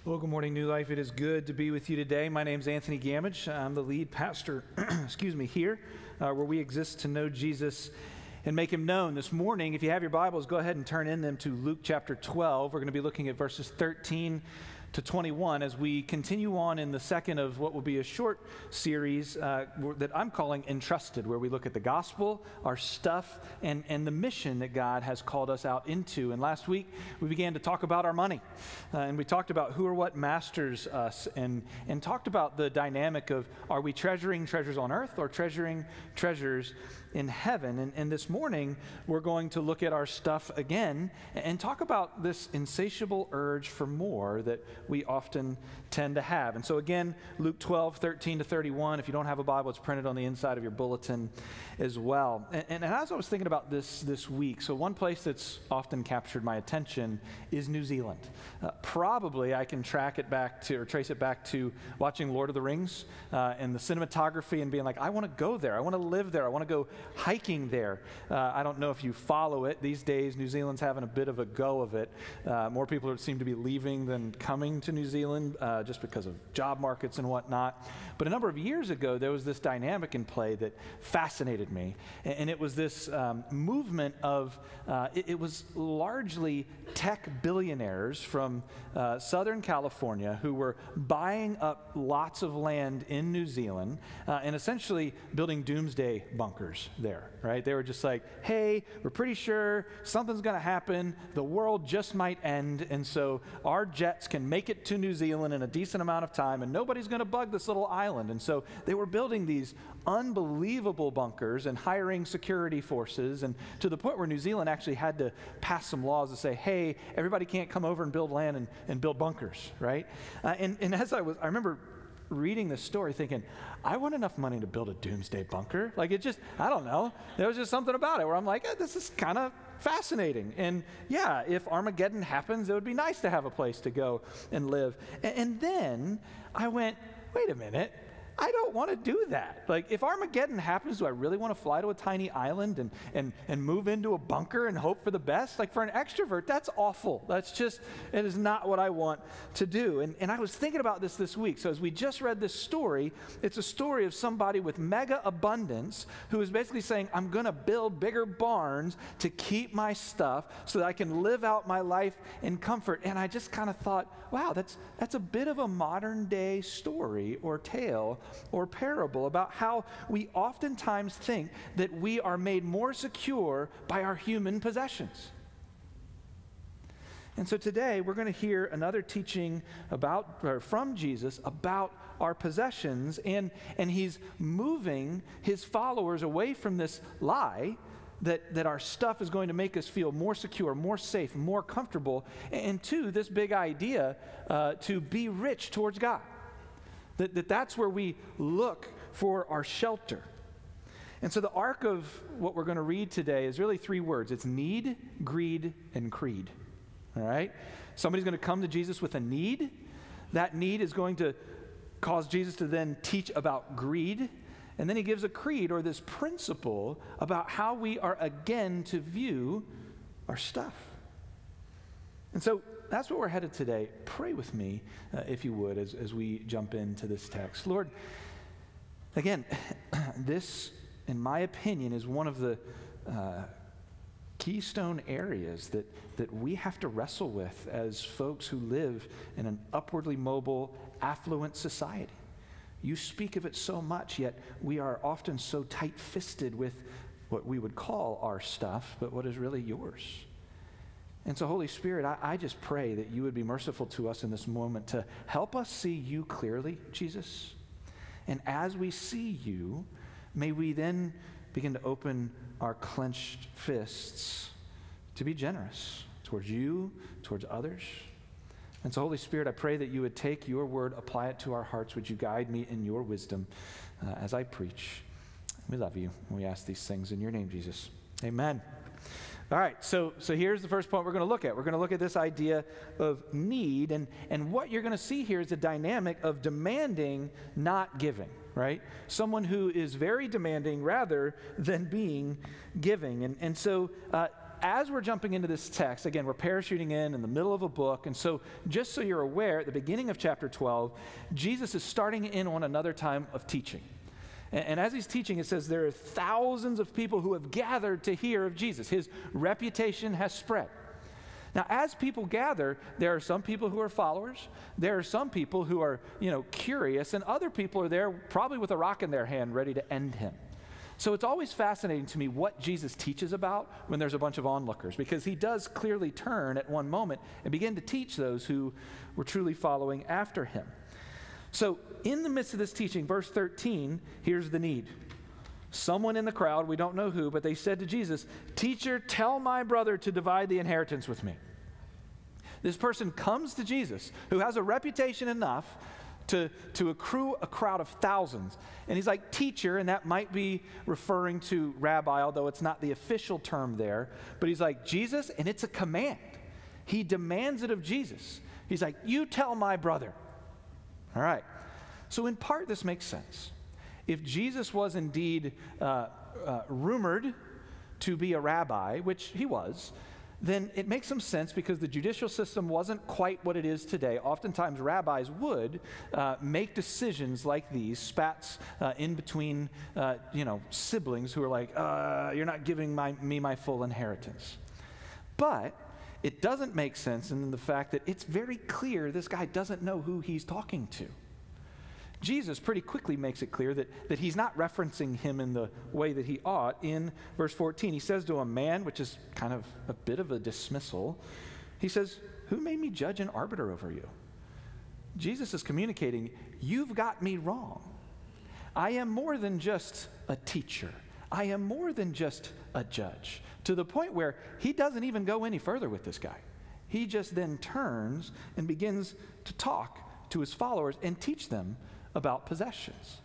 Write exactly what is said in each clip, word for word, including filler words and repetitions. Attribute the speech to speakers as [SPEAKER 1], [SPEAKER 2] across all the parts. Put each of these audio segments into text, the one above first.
[SPEAKER 1] Well, good morning, New Life. It is good to be with you today. My name is Anthony Gamage. I'm the lead pastor, excuse me, here, uh, where we exist to know Jesus and make him known. This morning, if you have your Bibles, go ahead and turn in them to Luke chapter twelve. We're going to be looking at verses thirteen to twenty-one as we continue on in the second of what will be a short series uh, that I'm calling Entrusted, where we look at the gospel, our stuff, and, and the mission that God has called us out into. And last week, we began to talk about our money, uh, and we talked about who or what masters us, and, and talked about the dynamic of, are we treasuring treasures on earth or treasuring treasures in heaven? And, and this morning, we're going to look at our stuff again and talk about this insatiable urge for more that we often tend to have. And so again, Luke twelve, thirteen to thirty-one, if you don't have a Bible, it's printed on the inside of your bulletin as well. And, and as I was thinking about this this week, so one place that's often captured my attention is New Zealand. Uh, probably I can track it back to, or trace it back to watching Lord of the Rings uh, and the cinematography and being like, I want to go there. I want to live there. I want to go hiking there. Uh, I don't know if you follow it. These days, New Zealand's having a bit of a go of it. Uh, more people seem to be leaving than coming to New Zealand uh, just because of job markets and whatnot. But a number of years ago, there was this dynamic in play that fascinated me. And, and it was this um, movement of, uh, it, it was largely tech billionaires from uh, Southern California who were buying up lots of land in New Zealand uh, and essentially building doomsday bunkers there, right? They were just like, hey, we're pretty sure something's going to happen. The world just might end. And so our jets can make it to New Zealand in a decent amount of time, and nobody's going to bug this little island. And so they were building these unbelievable bunkers and hiring security forces, and to the point where New Zealand actually had to pass some laws to say, hey, everybody can't come over and build land and, and build bunkers, right? Uh, and, and as I was, I remember reading this story thinking, I want enough money to build a doomsday bunker. Like it just, I don't know. There was just something about it where I'm like, eh, this is kind of fascinating. And yeah, if Armageddon happens, it would be nice to have a place to go and live. And, and then I went, wait a minute. I don't want to do that. Like, if Armageddon happens, do I really want to fly to a tiny island and, and, and move into a bunker and hope for the best? Like, for an extrovert, that's awful. That's just, it is not what I want to do. And, and I was thinking about this this week. So as we just read this story, it's a story of somebody with mega abundance who is basically saying, I'm going to build bigger barns to keep my stuff so that I can live out my life in comfort. And I just kind of thought, wow, that's, that's a bit of a modern day story or tale or parable about how we oftentimes think that we are made more secure by our human possessions. And so today we're going to hear another teaching about, or from Jesus about our possessions, and, and he's moving his followers away from this lie that, that our stuff is going to make us feel more secure, more safe, more comfortable, and to this big idea uh, to be rich towards God. That, that that's where we look for our shelter. And so the arc of what we're going to read today is really three words. It's need, greed, and creed. All right? Somebody's going to come to Jesus with a need. That need is going to cause Jesus to then teach about greed. And then he gives a creed, or this principle, about how we are again to view our stuff. And so that's what we're headed today. Pray with me, uh, if you would, as, as we jump into this text. Lord, again, this, in my opinion, is one of the uh, keystone areas that, that we have to wrestle with as folks who live in an upwardly mobile, affluent society. You speak of it so much, yet we are often so tight-fisted with what we would call our stuff, but what is really yours. And so, Holy Spirit, I, I just pray that you would be merciful to us in this moment to help us see you clearly, Jesus. And as we see you, may we then begin to open our clenched fists to be generous towards you, towards others. And so, Holy Spirit, I pray that you would take your word, apply it to our hearts. Would you guide me in your wisdom uh, as I preach? We love you, and we ask these things in your name, Jesus. Amen. All right, so so here's the first point we're going to look at. We're going to look at this idea of need, and, and what you're going to see here is a dynamic of demanding, not giving, right? Someone who is very demanding rather than being giving. And, and so uh, as we're jumping into this text, again, we're parachuting in in the middle of a book. And so just so you're aware, at the beginning of chapter twelve, Jesus is starting in on another time of teaching. And, and as he's teaching, it says there are thousands of people who have gathered to hear of Jesus. His reputation has spread. Now, as people gather, there are some people who are followers. There are some people who are, you know, curious, and other people are there probably with a rock in their hand ready to end him. So it's always fascinating to me what Jesus teaches about when there's a bunch of onlookers, because he does clearly turn at one moment and begin to teach those who were truly following after him. So in the midst of this teaching, verse thirteen, here's the need. Someone in the crowd, we don't know who, but they said to Jesus, "Teacher, tell my brother to divide the inheritance with me." This person comes to Jesus, who has a reputation enough to, to accrue a crowd of thousands. And he's like, "Teacher," and that might be referring to rabbi, although it's not the official term there. But he's like, "Jesus," and it's a command. He demands it of Jesus. He's like, "You tell my brother." All right. So in part, this makes sense. If Jesus was indeed uh, uh, rumored to be a rabbi, which he was, then it makes some sense because the judicial system wasn't quite what it is today. Oftentimes, rabbis would uh, make decisions like these, spats uh, in between, uh, you know, siblings who are like, uh, "You're not giving my, me my full inheritance." But it doesn't make sense in the fact that it's very clear this guy doesn't know who he's talking to. Jesus pretty quickly makes it clear that, that he's not referencing him in the way that he ought. In verse fourteen, he says to a man, which is kind of a bit of a dismissal, he says, "Who made me judge and arbiter over you?" Jesus is communicating, you've got me wrong. I am more than just a teacher. I am more than just a judge. To the point where he doesn't even go any further with this guy. He just then turns and begins to talk to his followers and teach them about possessions.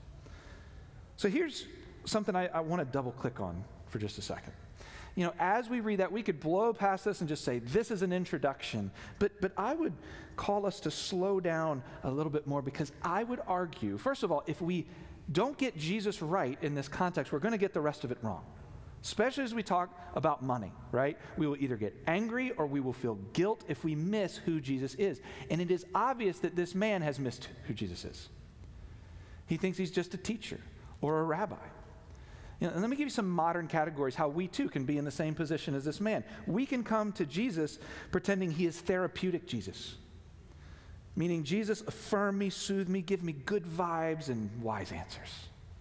[SPEAKER 1] So here's something I, I want to double click on for just a second. You know, as we read that, we could blow past this and just say, this is an introduction. But, but I would call us to slow down a little bit more, because I would argue, first of all, if we don't get Jesus right in this context, we're going to get the rest of it wrong. Especially as we talk about money, right? We will either get angry or we will feel guilt if we miss who Jesus is. And it is obvious that this man has missed who Jesus is. He thinks he's just a teacher or a rabbi. You know, and let me give you some modern categories how we too can be in the same position as this man. We can come to Jesus pretending he is therapeutic Jesus. Meaning, Jesus, affirm me, soothe me, give me good vibes and wise answers.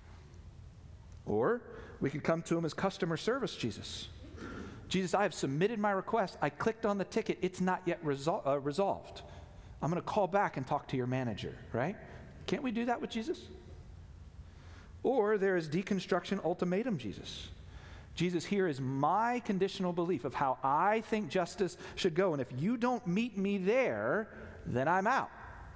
[SPEAKER 1] Or we could come to him as customer service Jesus. Jesus, I have submitted my request. I clicked on the ticket. It's not yet resol- uh, resolved. I'm going to call back and talk to your manager, right? Can't we do that with Jesus? Or there is deconstruction ultimatum Jesus. Jesus, here is my conditional belief of how I think justice should go. And if you don't meet me there, then I'm out.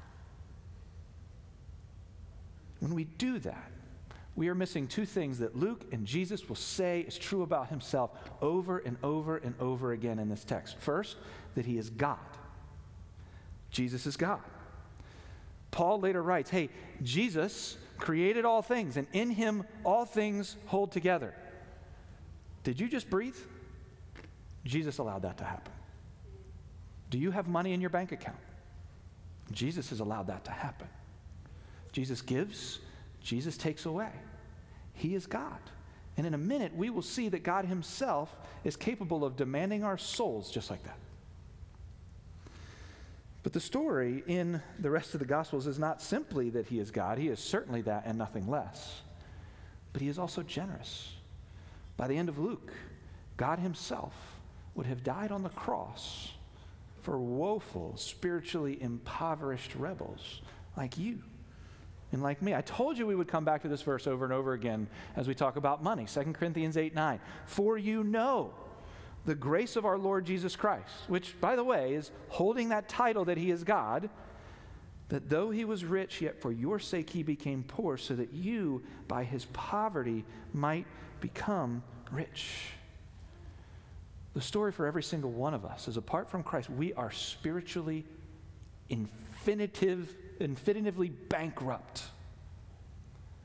[SPEAKER 1] When we do that, we are missing two things that Luke and Jesus will say is true about himself over and over and over again in this text. First, that he is God. Jesus is God. Paul later writes, hey, Jesus created all things, and in him all things hold together. Did you just breathe? Jesus allowed that to happen. Do you have money in your bank account? Jesus has allowed that to happen. Jesus gives, Jesus takes away. He is God. And in a minute, we will see that God himself is capable of demanding our souls just like that. But the story in the rest of the Gospels is not simply that he is God. He is certainly that and nothing less. But he is also generous. By the end of Luke, God himself would have died on the cross for woeful, spiritually impoverished rebels like you and like me. I told you we would come back to this verse over and over again as we talk about money. Second Corinthians eight nine. For you know the grace of our Lord Jesus Christ, which, by the way, is holding that title that he is God, that though he was rich, yet for your sake he became poor, so that you, by his poverty, might become rich. The story for every single one of us is, apart from Christ, we are spiritually infinitive, infinitively bankrupt.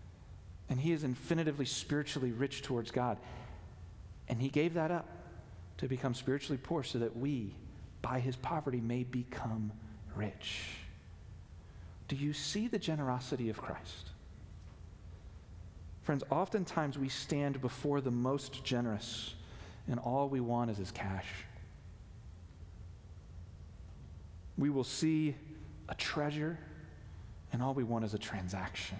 [SPEAKER 1] And he is infinitively spiritually rich towards God. And he gave that up to become spiritually poor so that we, by his poverty, may become rich. Do you see the generosity of Christ? Friends, oftentimes we stand before the most generous, and all we want is his cash. We will see a treasure, and all we want is a transaction.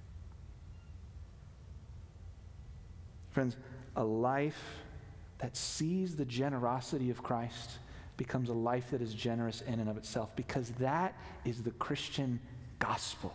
[SPEAKER 1] Friends, a life that sees the generosity of Christ becomes a life that is generous in and of itself, because that is the Christian gospel.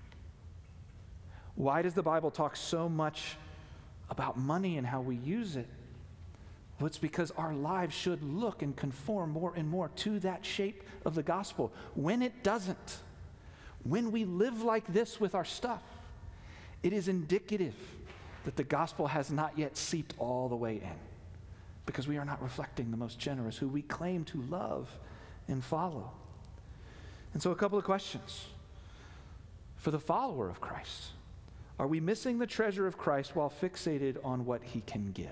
[SPEAKER 1] Why does the Bible talk so much about money and how we use it? Well, it's because our lives should look and conform more and more to that shape of the gospel. When it doesn't, when we live like this with our stuff, it is indicative that the gospel has not yet seeped all the way in, because we are not reflecting the most generous who we claim to love and follow. And so a couple of questions. For the follower of Christ, are we missing the treasure of Christ while fixated on what he can give?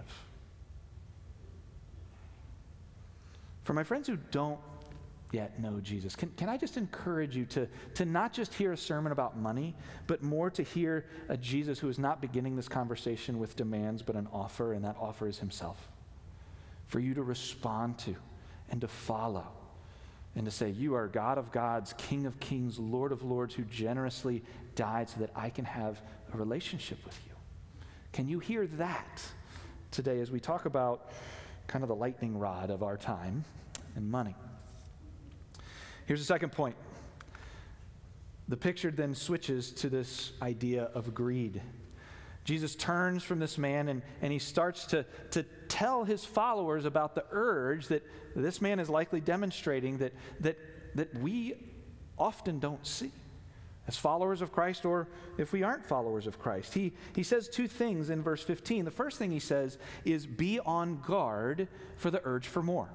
[SPEAKER 1] For my friends who don't yet know Jesus, can, can I just encourage you to, to not just hear a sermon about money, but more to hear a Jesus who is not beginning this conversation with demands, but an offer, and that offer is himself, for you to respond to and to follow, and to say, you are God of gods, King of kings, Lord of lords, who generously died so that I can have a relationship with you. Can you hear that today as we talk about kind of the lightning rod of our time and money? Here's the second point. The picture then switches to this idea of greed. Jesus turns from this man and, and he starts to, to tell his followers about the urge that this man is likely demonstrating that, that, that we often don't see as followers of Christ, or if we aren't followers of Christ. He, he says two things in verse fifteen. The first thing he says is, be on guard for the urge for more.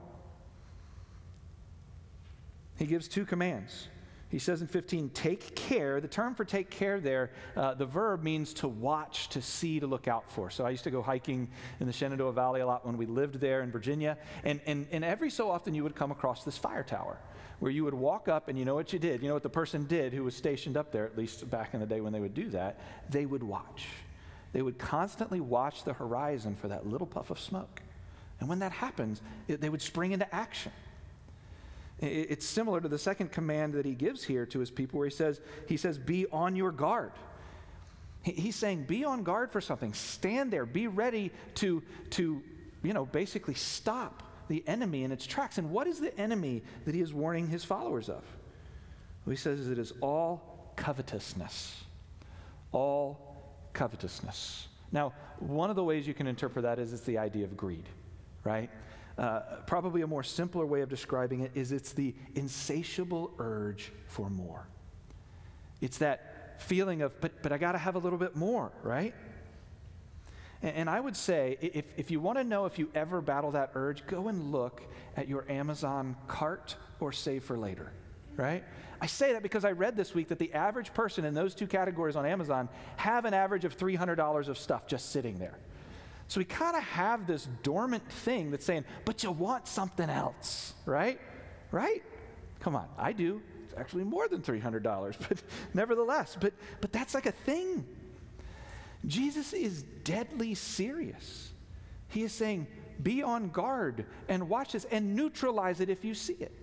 [SPEAKER 1] He gives two commands. He says in fifteen, take care. The term for take care there, uh, the verb means to watch, to see, to look out for. So I used to go hiking in the Shenandoah Valley a lot when we lived there in Virginia. And, and, and every so often you would come across this fire tower where you would walk up, and you know what you did? You know what the person did who was stationed up there, at least back in the day when they would do that? They would watch. They would constantly watch the horizon for that little puff of smoke. And when that happens, it, they would spring into action. It's similar to the second command that he gives here to his people, where he says, he says, be on your guard. He's saying, be on guard for something. Stand there. Be ready to, to, you know, basically stop the enemy in its tracks. And what is the enemy that he is warning his followers of? Well, he says it is all covetousness. All covetousness. Now, one of the ways you can interpret that is it's the idea of greed, right? Uh, probably a more simpler way of describing it is it's the insatiable urge for more. It's that feeling of, but, but I got to have a little bit more, right? And, and I would say, if, if you want to know if you ever battle that urge, go and look at your Amazon cart or save for later, right? I say that because I read this week that the average person in those two categories on Amazon have an average of three hundred dollars of stuff just sitting there. So we kind of have this dormant thing that's saying, but you want something else, right? Right? Come on, I do. It's actually more than three hundred dollars, but nevertheless, but, but that's like a thing. Jesus is deadly serious. He is saying, be on guard and watch this and neutralize it if you see it.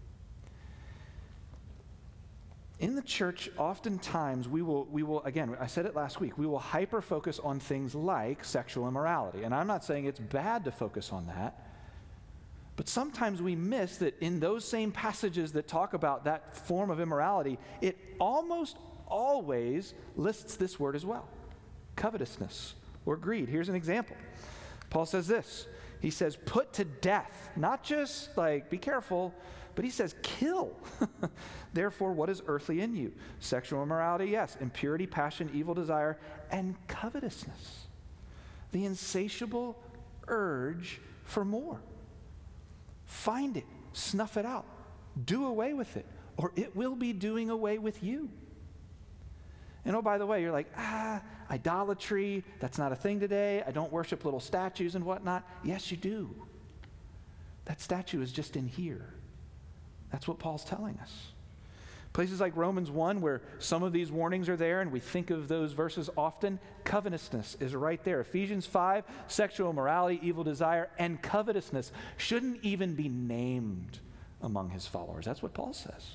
[SPEAKER 1] In the church, oftentimes we will, we will, again, I said it last week, we will hyper-focus on things like sexual immorality. And I'm not saying it's bad to focus on that, but sometimes we miss that in those same passages that talk about that form of immorality, it almost always lists this word as well, covetousness or greed. Here's an example. Paul says this. He says, put to death, not just like, be careful, but he says, kill. Therefore, what is earthly in you? Sexual immorality, yes. Impurity, passion, evil desire, and covetousness. The insatiable urge for more. Find it. Snuff it out. Do away with it, or it will be doing away with you. And oh, by the way, you're like, ah, idolatry, that's not a thing today. I don't worship little statues and whatnot. Yes, you do. That statue is just in here. That's what Paul's telling us. Places like Romans one, where some of these warnings are there, and we think of those verses often, covetousness is right there. Ephesians five, sexual immorality, evil desire, and covetousness shouldn't even be named among his followers. That's what Paul says.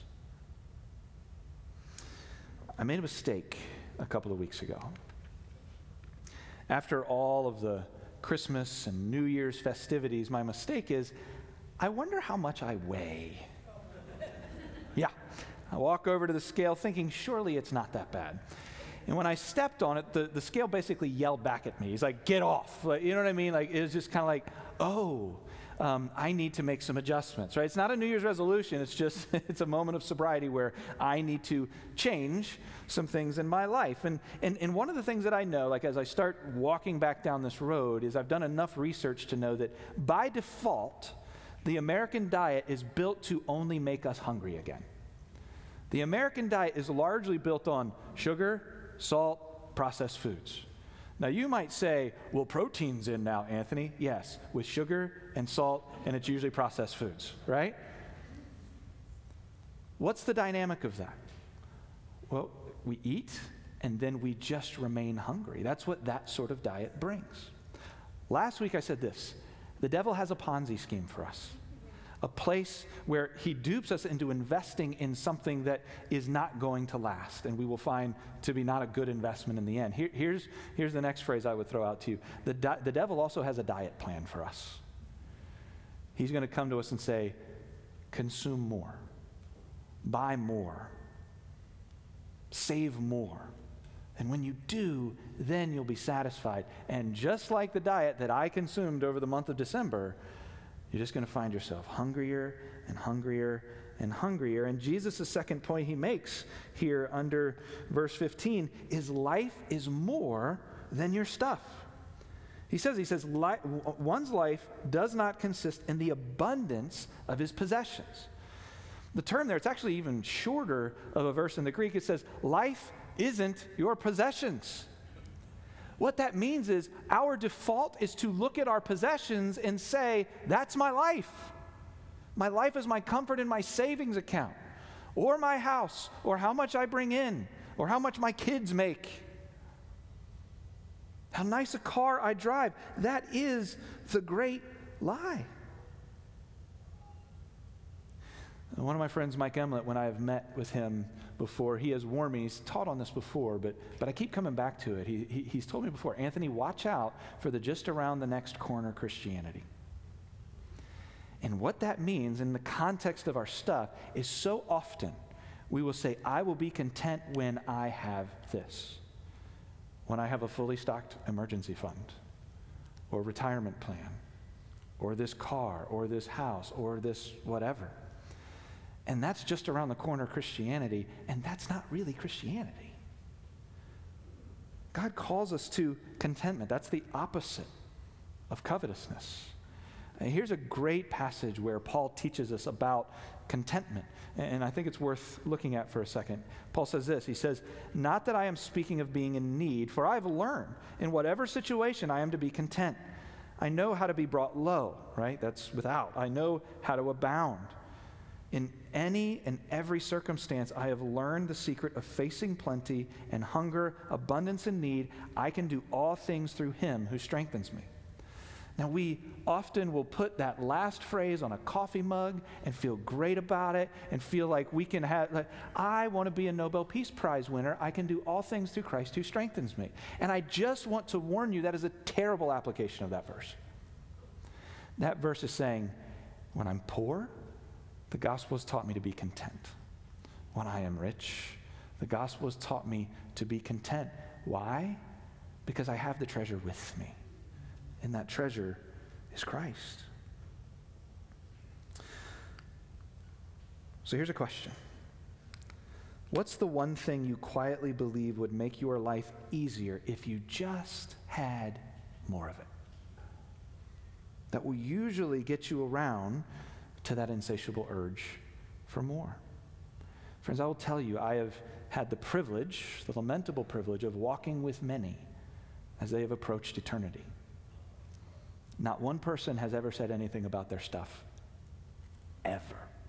[SPEAKER 1] I made a mistake a couple of weeks ago. After all of the Christmas and New Year's festivities, my mistake is, I wonder how much I weigh. Yeah. I walk over to the scale thinking, surely it's not that bad. And when I stepped on it, the, the scale basically yelled back at me. He's like, get off. Like, you know what I mean? Like, it was just kind of like, oh, um, I need to make some adjustments, right? It's not a New Year's resolution. It's just, it's a moment of sobriety where I need to change some things in my life. And, and, and one of the things that I know, like as I start walking back down this road, is I've done enough research to know that by default, the American diet is built to only make us hungry again. The American diet is largely built on sugar, salt, processed foods. Now you might say, well, protein's in now, Anthony. Yes, with sugar and salt, and it's usually processed foods, right? What's the dynamic of that? Well, we eat, and then we just remain hungry. That's what that sort of diet brings. Last week I said this, the devil has a Ponzi scheme for us. A place where he dupes us into investing in something that is not going to last, and we will find to be not a good investment in the end. Here, here's, here's the next phrase I would throw out to you. The, di- the devil also has a diet plan for us. He's going to come to us and say, consume more, buy more, save more. And when you do, then you'll be satisfied. And just like the diet that I consumed over the month of December, you're just going to find yourself hungrier and hungrier and hungrier. And Jesus' second point he makes here under verse fifteen is life is more than your stuff. He says, he says, one's life does not consist in the abundance of his possessions. The term there, it's actually even shorter of a verse in the Greek. It says, life isn't your possessions. What that means is our default is to look at our possessions and say, that's my life. My life is my comfort in my savings account, or my house, or how much I bring in, or how much my kids make, how nice a car I drive. That is the great lie. One of my friends, Mike Emlet, when I have met with him before, he has warned me, he's taught on this before, but, but I keep coming back to it. He, he, he's told me before, Anthony, watch out for the just around the next corner Christianity. And what that means in the context of our stuff is so often we will say, I will be content when I have this, when I have a fully stocked emergency fund, or retirement plan, or this car, or this house, or this whatever. And that's just around the corner Christianity, and that's not really Christianity. God calls us to contentment. That's the opposite of covetousness. And here's a great passage where Paul teaches us about contentment, and I think it's worth looking at for a second. Paul says this, he says, not that I am speaking of being in need, for I have learned in whatever situation I am to be content. I know how to be brought low, right? That's without. I know how to abound. In any and every circumstance, I have learned the secret of facing plenty and hunger, abundance and need. I can do all things through him who strengthens me. Now, we often will put that last phrase on a coffee mug and feel great about it and feel like we can have, like, I want to be a Nobel Peace Prize winner. I can do all things through Christ who strengthens me. And I just want to warn you that is a terrible application of that verse. That verse is saying, when I'm poor, the gospel has taught me to be content. When I am rich, the gospel has taught me to be content. Why? Because I have the treasure with me. And that treasure is Christ. So here's a question. What's the one thing you quietly believe would make your life easier if you just had more of it? That will usually get you around to that insatiable urge for more. Friends, I will tell you, I have had the privilege, the lamentable privilege of walking with many as they have approached eternity. Not one person has ever said anything about their stuff ever.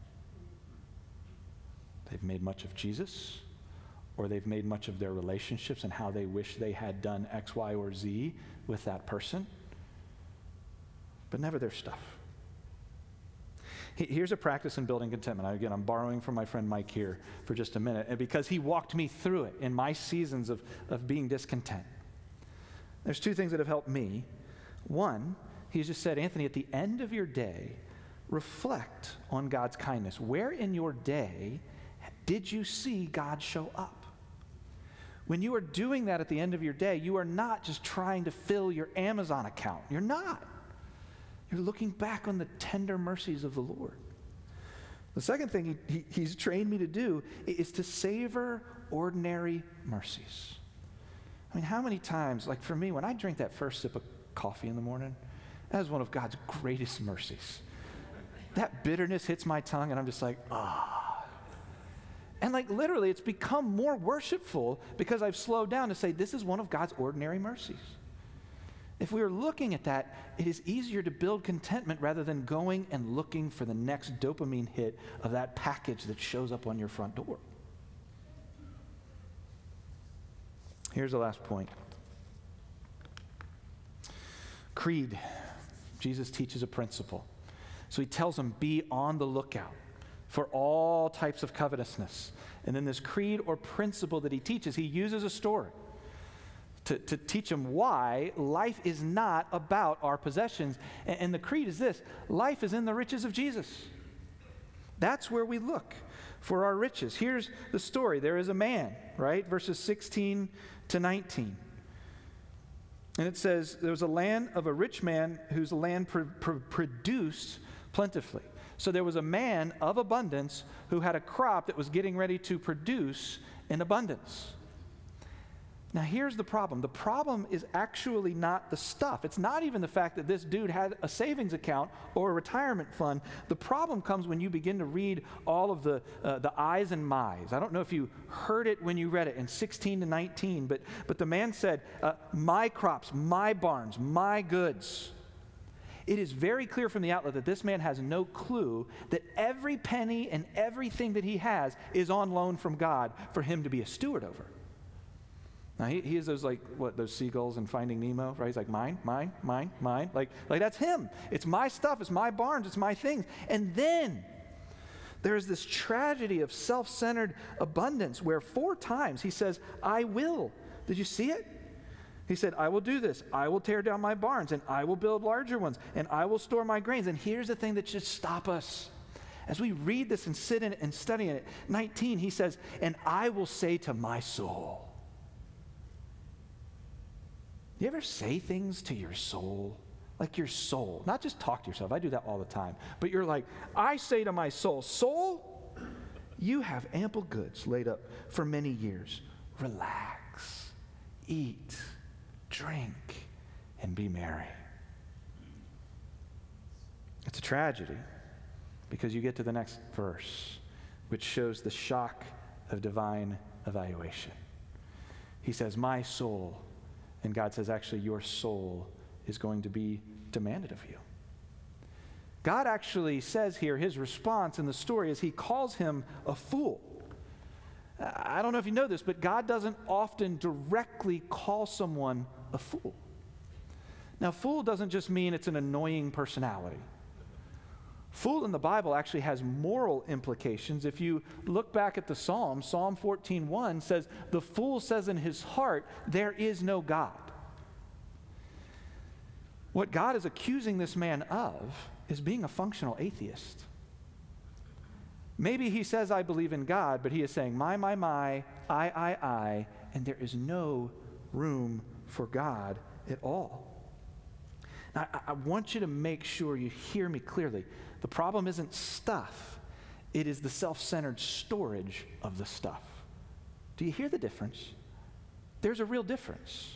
[SPEAKER 1] They've made much of Jesus, or they've made much of their relationships and how they wish they had done X, Y, or Z with that person, but never their stuff. Here's a practice in building contentment. Again, I'm borrowing from my friend Mike here for just a minute, and because he walked me through it in my seasons of, of being discontent. There's two things that have helped me. One, he's just said, Anthony, at the end of your day, reflect on God's kindness. Where in your day did you see God show up? When you are doing that at the end of your day, you are not just trying to fill your Amazon account. You're not. You're looking back on the tender mercies of the Lord. The second thing he, he, he's trained me to do is to savor ordinary mercies. I mean, how many times, like for me, when I drink that first sip of coffee in the morning, that is one of God's greatest mercies. That bitterness hits my tongue, and I'm just like, ah. And like literally, it's become more worshipful because I've slowed down to say, this is one of God's ordinary mercies. If we are looking at that, it is easier to build contentment rather than going and looking for the next dopamine hit of that package that shows up on your front door. Here's the last point. Creed. Jesus teaches a principle. So he tells them, be on the lookout for all types of covetousness. And then this creed or principle that he teaches, he uses a story to, to teach them why life is not about our possessions. And, and the creed is this: life is in the riches of Jesus. That's where we look for our riches. Here's the story. There is a man, right? Verses sixteen to nineteen. And it says, there was a land of a rich man whose land pr- pr- produced plentifully. So there was a man of abundance who had a crop that was getting ready to produce in abundance. Now here's the problem. The problem is actually not the stuff. It's not even the fact that this dude had a savings account or a retirement fund. The problem comes when you begin to read all of the uh, the I's and my's. I don't know if you heard it when you read it in sixteen to nineteen, but, but the man said, uh, my crops, my barns, my goods. It is very clear from the outlet that this man has no clue that every penny and everything that he has is on loan from God for him to be a steward over. Now, he, he is those, like, what, those seagulls in Finding Nemo, right? He's like, mine, mine, mine, mine. Like, like that's him. It's my stuff. It's my barns. It's my things. And then there's this tragedy of self-centered abundance where four times he says, I will. Did you see it? He said, I will do this. I will tear down my barns, and I will build larger ones, and I will store my grains. And here's the thing that should stop us. As we read this and sit in it and study in it, nineteen, he says, and I will say to my soul. You ever say things to your soul? Like your soul. Not just talk to yourself. I do that all the time. But you're like, I say to my soul, soul, you have ample goods laid up for many years. Relax, eat, drink, and be merry. It's a tragedy because you get to the next verse, which shows the shock of divine evaluation. He says, my soul. And God says, actually, your soul is going to be demanded of you. God actually says here, his response in the story is he calls him a fool. I don't know if you know this, but God doesn't often directly call someone a fool. Now, fool doesn't just mean it's an annoying personality. Fool in the Bible actually has moral implications. If you look back at the Psalm, Psalm fourteen one says, the fool says in his heart, there is no God. What God is accusing this man of is being a functional atheist. Maybe he says, I believe in God, but he is saying, my, my, my, I, I, I, and there is no room for God at all. Now, I, I want you to make sure you hear me clearly. The problem isn't stuff. It is the self-centered storage of the stuff. Do you hear the difference? There's a real difference.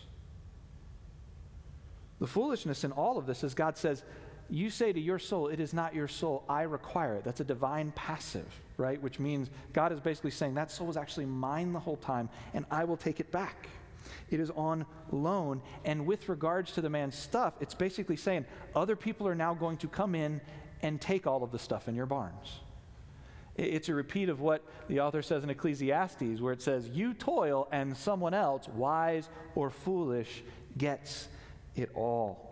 [SPEAKER 1] The foolishness in all of this is God says, you say to your soul, it is not your soul, I require it. That's a divine passive, right? Which means God is basically saying that soul was actually mine the whole time, and I will take it back. It is on loan. And with regards to the man's stuff, it's basically saying other people are now going to come in and take all of the stuff in your barns. It's a repeat of what the author says in Ecclesiastes, where it says, you toil and someone else, wise or foolish, gets it all.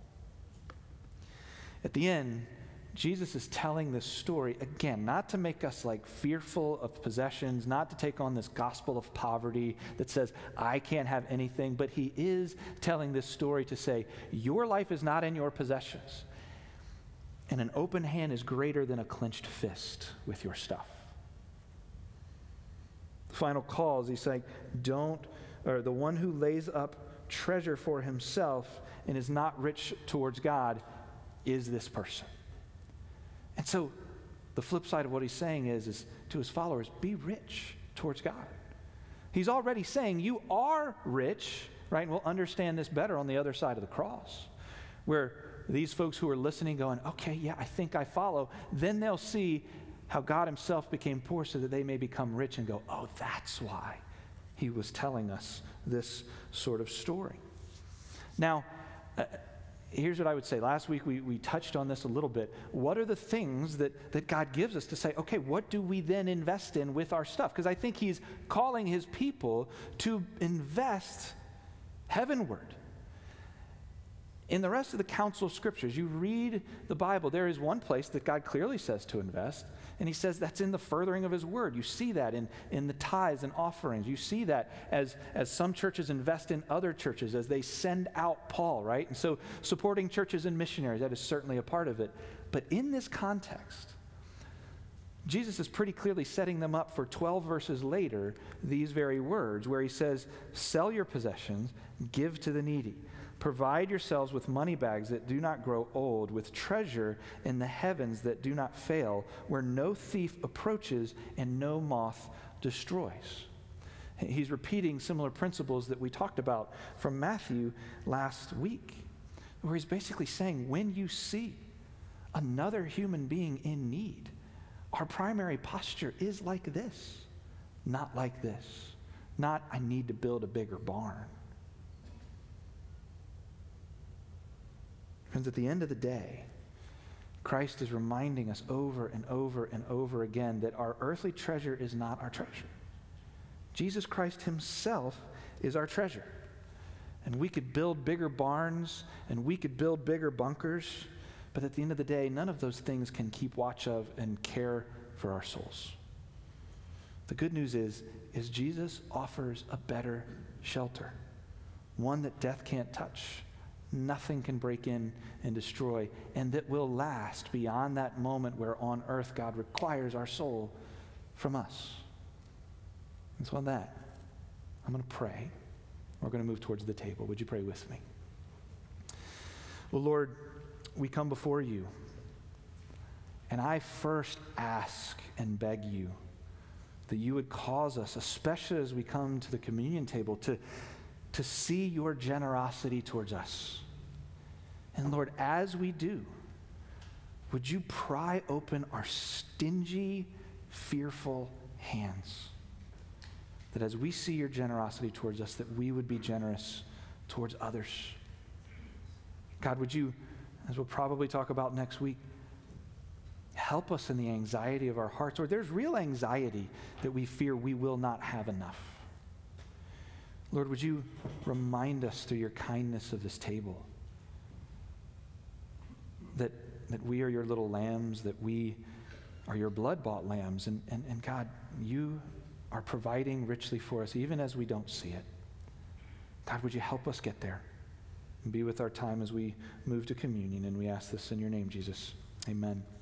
[SPEAKER 1] At the end, Jesus is telling this story, again, not to make us like fearful of possessions, not to take on this gospel of poverty that says, I can't have anything, but he is telling this story to say, your life is not in your possessions. And an open hand is greater than a clenched fist with your stuff. The final call is he's like, don't, or the one who lays up treasure for himself and is not rich towards God is this person. And so the flip side of what he's saying is, is to his followers, be rich towards God. He's already saying you are rich, right? And we'll understand this better on the other side of the cross, where these folks who are listening going, okay, yeah, I think I follow. Then they'll see how God himself became poor so that they may become rich and go, oh, that's why he was telling us this sort of story. Now, uh, here's what I would say. Last week we, we touched on this a little bit. What are the things that, that God gives us to say, okay, what do we then invest in with our stuff? Because I think he's calling his people to invest heavenward. In the rest of the counsel of scriptures, you read the Bible, there is one place that God clearly says to invest, and he says that's in the furthering of his word. You see that in, in the tithes and offerings. You see that as, as some churches invest in other churches, as they send out Paul, right? And so supporting churches and missionaries, that is certainly a part of it. But in this context, Jesus is pretty clearly setting them up for twelve verses later, these very words, where he says, sell your possessions, give to the needy. Provide yourselves with money bags that do not grow old, with treasure in the heavens that do not fail, where no thief approaches and no moth destroys. He's repeating similar principles that we talked about from Matthew last week, where he's basically saying, when you see another human being in need, our primary posture is like this, not like this. Not, I need to build a bigger barn. Friends, at the end of the day, Christ is reminding us over and over and over again that our earthly treasure is not our treasure. Jesus Christ himself is our treasure. And we could build bigger barns and we could build bigger bunkers, but at the end of the day, none of those things can keep watch of and care for our souls. The good news is, is Jesus offers a better shelter, one that death can't touch. Nothing can break in and destroy, and that will last beyond that moment where on earth God requires our soul from us. And so on that, I'm going to pray. We're going to move towards the table. Would you pray with me? Well, Lord, we come before you, and I first ask and beg you that you would cause us, especially as we come to the communion table, to, to see your generosity towards us. And Lord, as we do, would you pry open our stingy, fearful hands, that as we see your generosity towards us, that we would be generous towards others. God, would you, as we'll probably talk about next week, help us in the anxiety of our hearts, or there's real anxiety that we fear we will not have enough. Lord, would you remind us through your kindness of this table that, that we are your little lambs, that we are your blood-bought lambs, and, and, and God, you are providing richly for us even as we don't see it. God, would you help us get there and be with our time as we move to communion, and we ask this in your name, Jesus. Amen.